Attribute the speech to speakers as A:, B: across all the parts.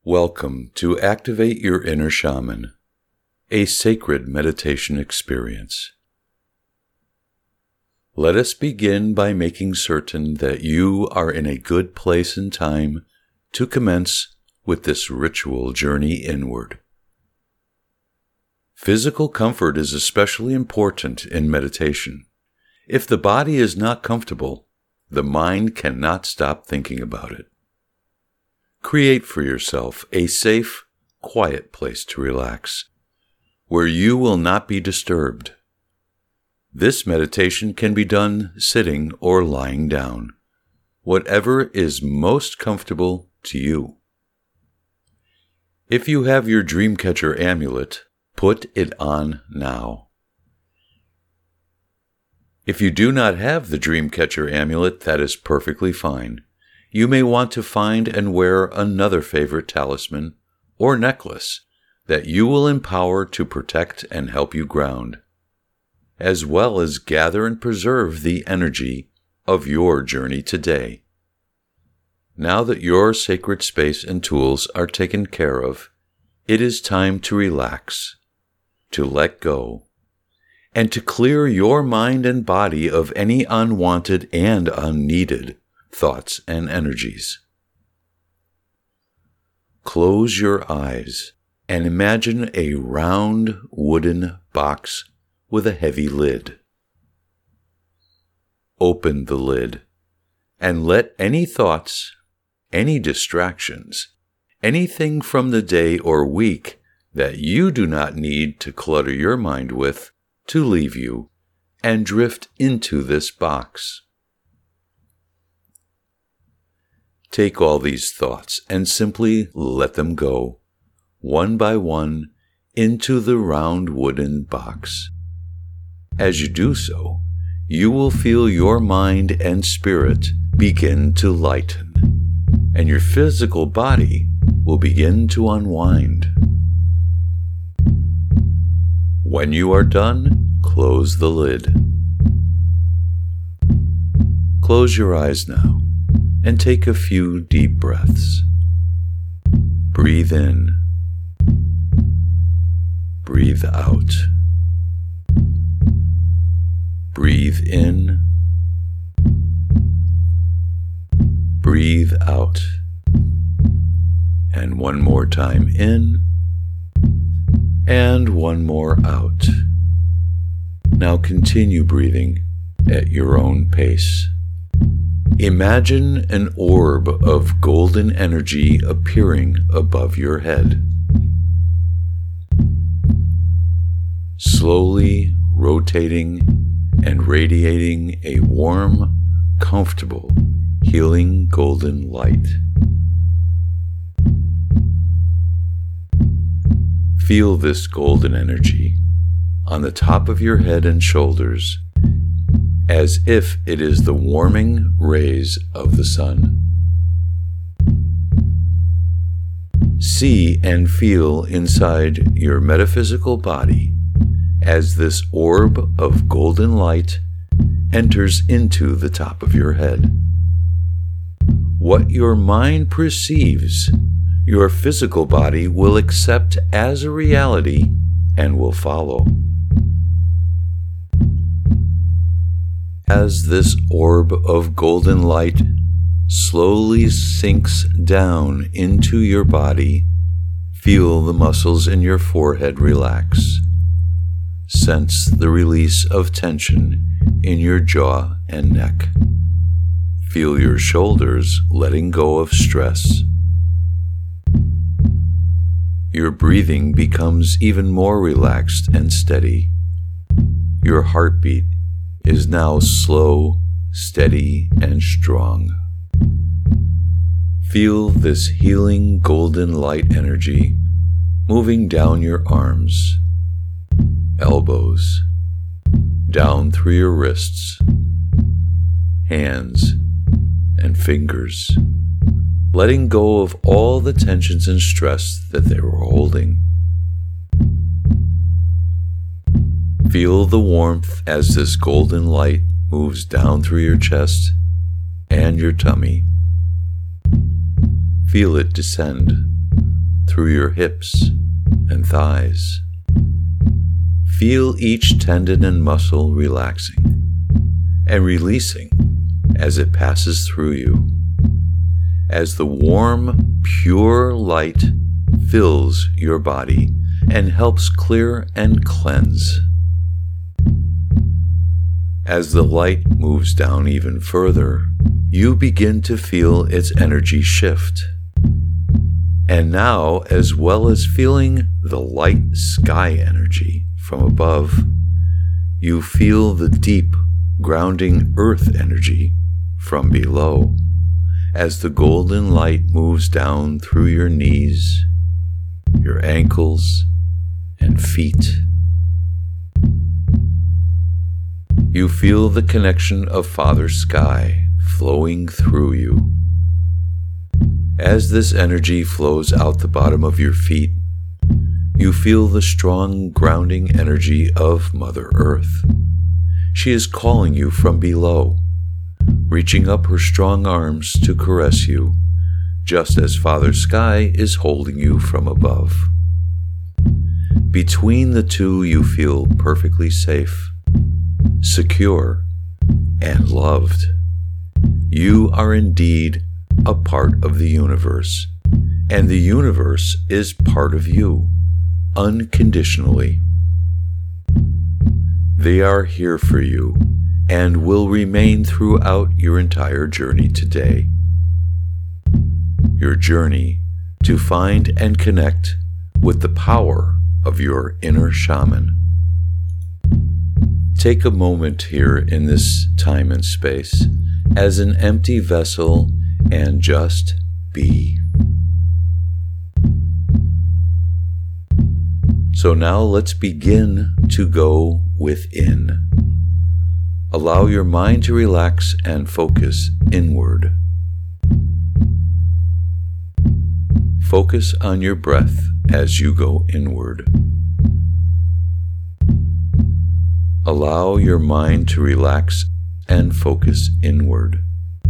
A: Welcome to Activate Your Inner Shaman, a sacred meditation experience. Let us begin by making certain that you are in a good place and time to commence with this ritual journey inward. Physical comfort is especially important in meditation. If the body is not comfortable, the mind cannot stop thinking about it. Create for yourself a safe, quiet place to relax, where you will not be disturbed. This meditation can be done sitting or lying down, whatever is most comfortable to you. If you have your Dreamcatcher amulet, put it on now. If you do not have the Dreamcatcher amulet, that is perfectly fine. You may want to find and wear another favorite talisman or necklace that you will empower to protect and help you ground, as well as gather and preserve the energy of your journey today. Now that your sacred space and tools are taken care of, it is time to relax, to let go, and to clear your mind and body of any unwanted and unneeded thoughts and energies. Close your eyes and imagine a round wooden box with a heavy lid. Open the lid and let any thoughts, any distractions, anything from the day or week that you do not need to clutter your mind with to leave you and drift into this box. Take all these thoughts and simply let them go, one by one, into the round wooden box. As you do so, you will feel your mind and spirit begin to lighten, and your physical body will begin to unwind. When you are done, close the lid. Close your eyes now and take a few deep breaths. Breathe in. Breathe out. Breathe in. Breathe out. And one more time in. And one more out. Now continue breathing at your own pace. Imagine an orb of golden energy appearing above your head. Slowly rotating and radiating a warm, comfortable, healing golden light. Feel this golden energy on the top of your head and shoulders, as if it is the warming rays of the sun. See and feel inside your metaphysical body as this orb of golden light enters into the top of your head. What your mind perceives, your physical body will accept as a reality and will follow. As this orb of golden light slowly sinks down into your body, feel the muscles in your forehead relax. Sense the release of tension in your jaw and neck. Feel your shoulders letting go of stress. Your breathing becomes even more relaxed and steady. Your heartbeat is now slow, steady, and strong. Feel this healing golden light energy moving down your arms, elbows, down through your wrists, hands, and fingers, letting go of all the tensions and stress that they were holding. Feel the warmth as this golden light moves down through your chest and your tummy. Feel it descend through your hips and thighs. Feel each tendon and muscle relaxing and releasing as it passes through you, as the warm, pure light fills your body and helps clear and cleanse. As the light moves down even further, you begin to feel its energy shift. And now, as well as feeling the light sky energy from above, you feel the deep, grounding earth energy from below, as the golden light moves down through your knees, your ankles, and feet. You feel the connection of Father Sky flowing through you. As this energy flows out the bottom of your feet, you feel the strong grounding energy of Mother Earth. She is calling you from below, reaching up her strong arms to caress you, just as Father Sky is holding you from above. Between the two, you feel perfectly safe, secure, and loved. You are indeed a part of the universe, and the universe is part of you, unconditionally. They are here for you and will remain throughout your entire journey today. Your journey to find and connect with the power of your inner shaman. Take a moment here in this time and space as an empty vessel and just be. So now let's begin to go within. Allow your mind to relax and focus inward. Focus on your breath as you go inward. Allow your mind to relax and focus inward.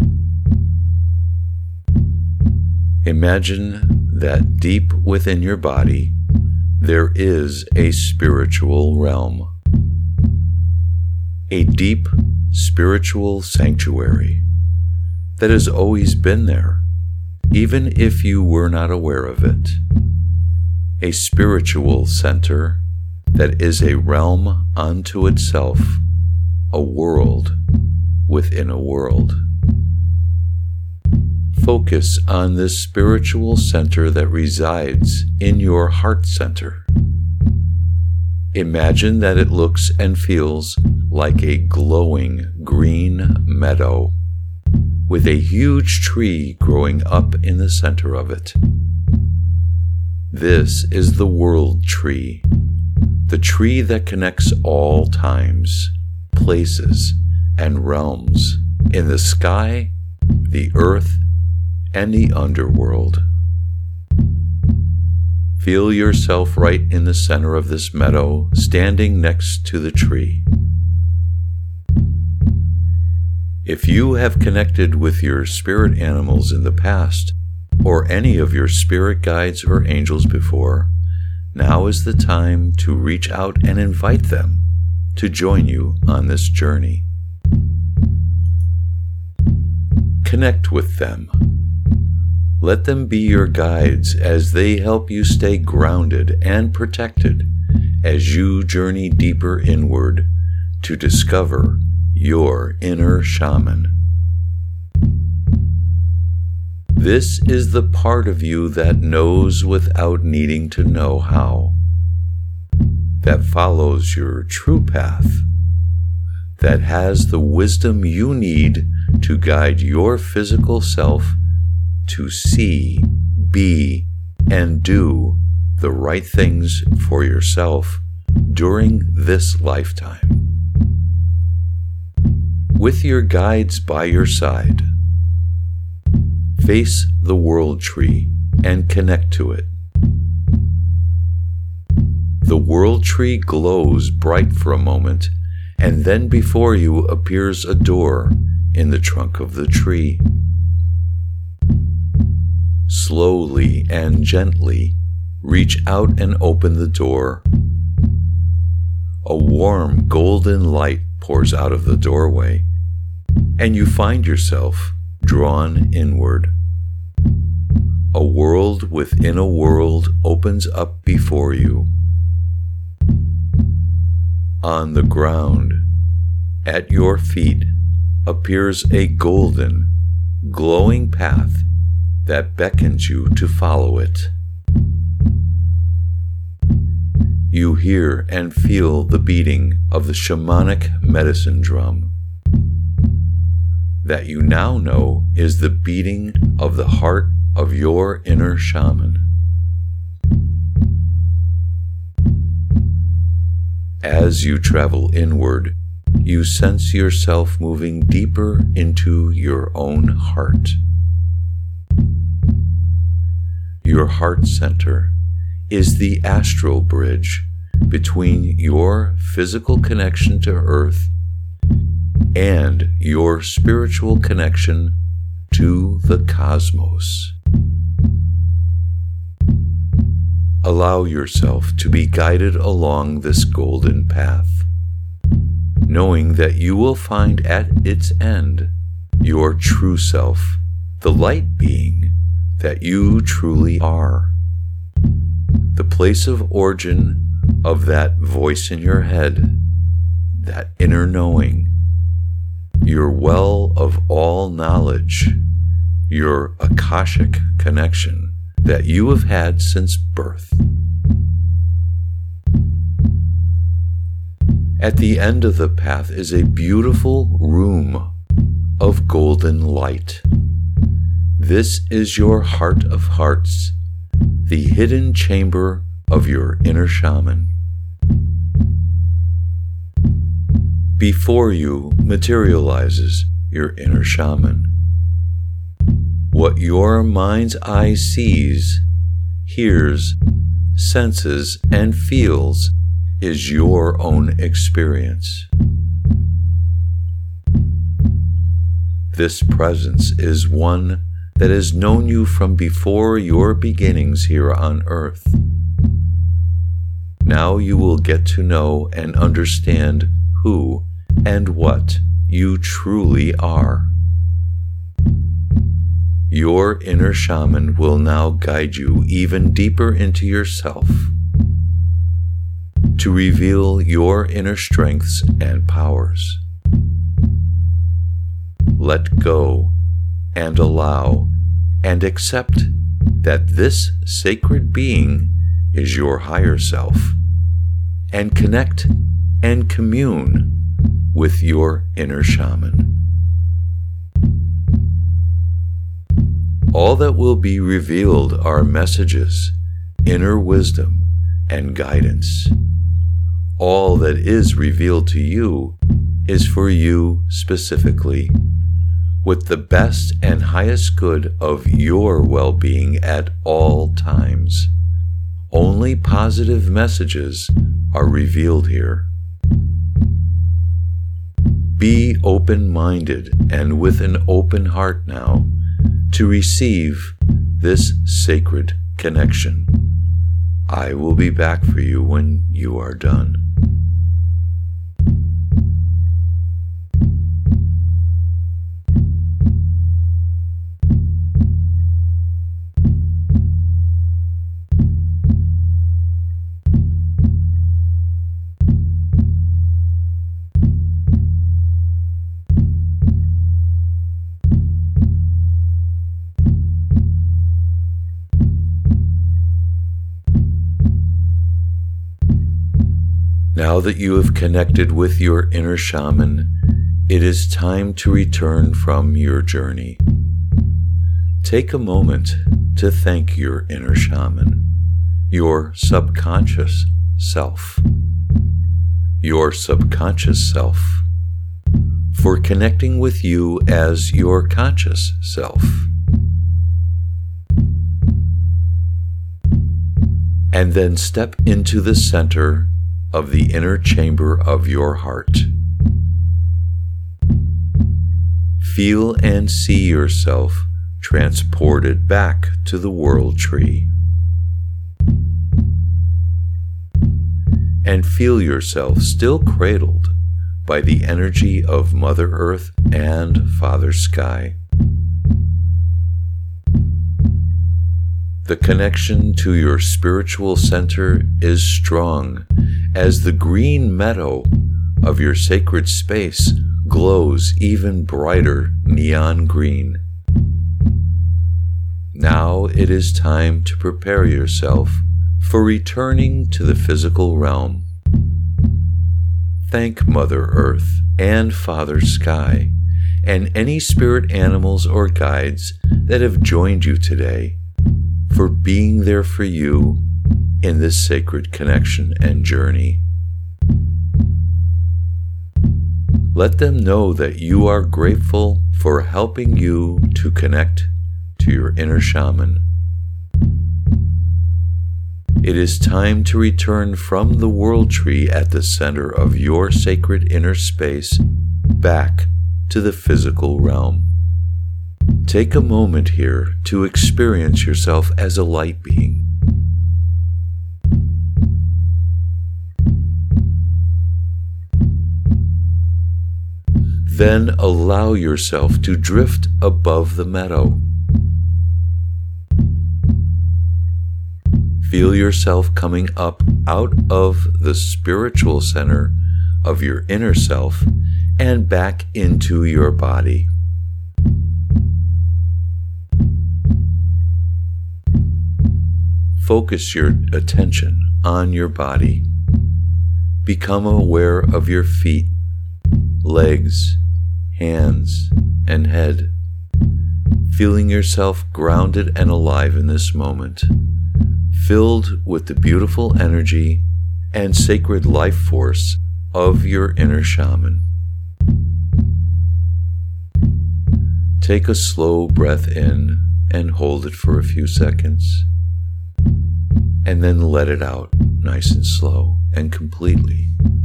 A: Imagine that deep within your body, there is a spiritual realm, a deep spiritual sanctuary that has always been there, even if you were not aware of it. A spiritual center that is a realm unto itself, a world within a world. Focus on this spiritual center that resides in your heart center. Imagine that it looks and feels like a glowing green meadow with a huge tree growing up in the center of it. This is the world tree, the tree that connects all times, places, and realms in the sky, the earth, and the underworld. Feel yourself right in the center of this meadow, standing next to the tree. If you have connected with your spirit animals in the past, or any of your spirit guides or angels before, now is the time to reach out and invite them to join you on this journey. Connect with them. Let them be your guides as they help you stay grounded and protected as you journey deeper inward to discover your inner shaman. This is the part of you that knows without needing to know how, that follows your true path, that has the wisdom you need to guide your physical self to see, be, and do the right things for yourself during this lifetime. With your guides by your side, face the world tree and connect to it. The world tree glows bright for a moment, and then before you appears a door in the trunk of the tree. Slowly and gently, reach out and open the door. A warm golden light pours out of the doorway, and you find yourself drawn inward. A world within a world opens up before you. On the ground, at your feet, appears a golden, glowing path that beckons you to follow it. You hear and feel the beating of the shamanic medicine drum that you now know is the beating of the heart of your inner shaman. As you travel inward, you sense yourself moving deeper into your own heart. Your heart center is the astral bridge between your physical connection to Earth and your spiritual connection to the cosmos. Allow yourself to be guided along this golden path, knowing that you will find at its end your true self, the light being that you truly are. The place of origin of that voice in your head, that inner knowing, your well of all knowledge, your Akashic connection that you have had since birth. At the end of the path is a beautiful room of golden light. This is your heart of hearts, the hidden chamber of your inner shaman. Before you materializes your inner shaman. What your mind's eye sees, hears, senses, and feels is your own experience. This presence is one that has known you from before your beginnings here on earth. Now you will get to know and understand who and what you truly are. Your inner shaman will now guide you even deeper into yourself to reveal your inner strengths and powers. Let go and allow and accept that this sacred being is your higher self, and connect and commune with your inner shaman. All that will be revealed are messages, inner wisdom, and guidance. All that is revealed to you is for you specifically, with the best and highest good of your well-being at all times. Only positive messages are revealed here. Be open-minded and with an open heart now to receive this sacred connection. I will be back for you when you are done. Now that you have connected with your inner shaman, it is time to return from your journey. Take a moment to thank your inner shaman, your subconscious self, for connecting with you as your conscious self. And then step into the center of the inner chamber of your heart. Feel and see yourself transported back to the world tree. and feel yourself still cradled by the energy of Mother Earth and Father Sky. The connection to your spiritual center is strong as the green meadow of your sacred space glows even brighter neon green. Now it is time to prepare yourself for returning to the physical realm. Thank Mother Earth and Father Sky and any spirit animals or guides that have joined you today for being there for you in this sacred connection and journey. Let them know that you are grateful for helping you to connect to your inner shaman. It is time to return from the world tree at the center of your sacred inner space back to the physical realm. Take a moment here to experience yourself as a light being. Then allow yourself to drift above the meadow. Feel yourself coming up out of the spiritual center of your inner self and back into your body. Focus your attention on your body. Become aware of your feet, legs, hands, and head, feeling yourself grounded and alive in this moment, filled with the beautiful energy and sacred life force of your inner shaman. Take a slow breath in and hold it for a few seconds, and then let it out nice and slow and completely.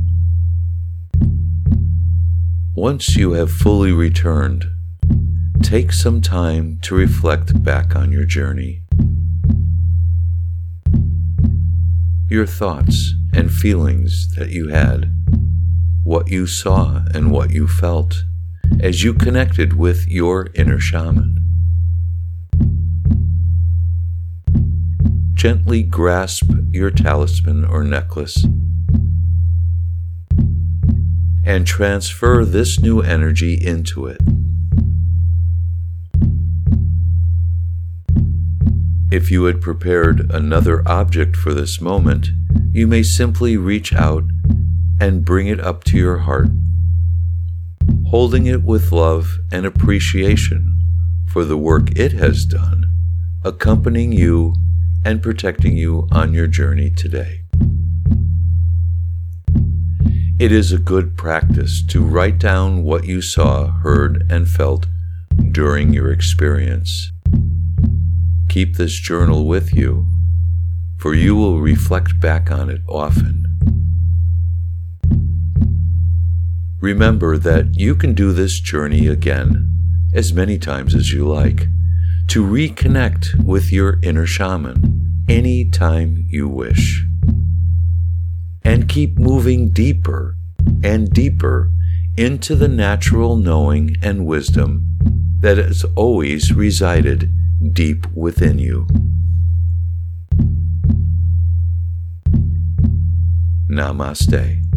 A: Once you have fully returned, take some time to reflect back on your journey. Your thoughts and feelings that you had, what you saw and what you felt as you connected with your inner shaman. Gently grasp your talisman or necklace and transfer this new energy into it. If you had prepared another object for this moment, you may simply reach out and bring it up to your heart, holding it with love and appreciation for the work it has done, accompanying you and protecting you on your journey today. It is a good practice to write down what you saw, heard, and felt during your experience. Keep this journal with you, for you will reflect back on it often. Remember that you can do this journey again as many times as you like to reconnect with your inner shaman anytime you wish. And keep moving deeper and deeper into the natural knowing and wisdom that has always resided deep within you. Namaste.